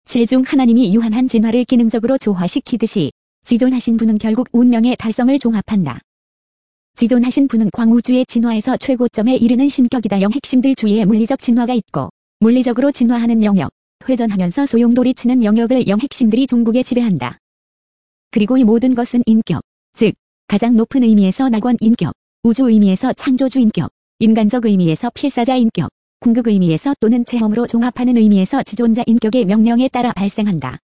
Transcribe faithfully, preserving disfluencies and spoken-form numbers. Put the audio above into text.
실중 하나님이 유한한 진화를 기능적으로 조화시키듯이 지존하신 분은 결국 운명의 달성을 종합한다. 지존하신 분은 광우주의 진화에서 최고점에 이르는 신격이다. 영 핵심들 주위에 물리적 진화가 있고 물리적으로 진화하는 영역, 회전하면서 소용돌이치는 영역을 영 핵심들이 종국에 지배한다. 그리고 이 모든 것은 인격, 즉 가장 높은 의미에서 낙원 인격, 우주 의미에서 창조주 인격, 인간적 의미에서 필사자 인격, 궁극 의미에서 또는 체험으로 종합하는 의미에서 지존자 인격의 명령에 따라 발생한다.